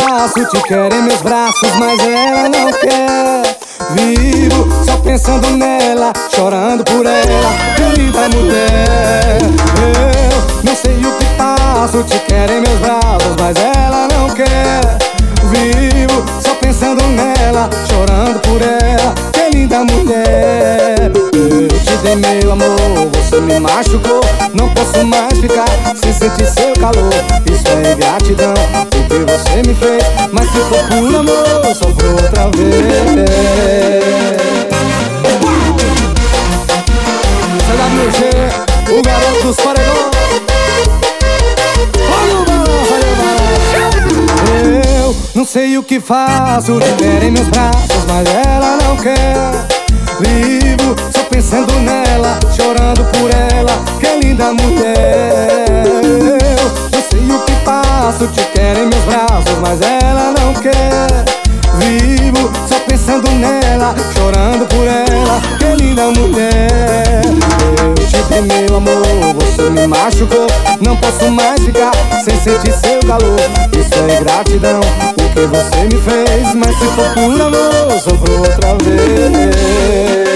faço? Te quero em meus braços, mas ela não quer. Vivo só pensando nela, chorando por ela, que linda mulher. Eu não sei o que faço, te quero em meus braços, mas ela não quer. Vivo só pensando nela, chorando por ela, que linda mulher. Eu te dei meu amor, você me machucou. Não posso mais ficar sem sentir seu calor. Isso é ingratidão, o que você me fez. Mas se for por amor, eu sofro outra vez. CWG, o garoto dos paredões. Eu não sei o que faço, te quero em meus braços, mas ela não quer. Vivo só pensando nela, chorando por ela, que linda mulher. Eu não sei o que faço, te quero em meus braços, mas ela não quer. Vivo só pensando nela, chorando por ela, que linda mulher. Eu te dei meu amor, você me machucou. Não posso mais ficar sem sentir seu calor. Isso é ingratidão, o que você me fez. Mas se for por amor, sofro outra vez.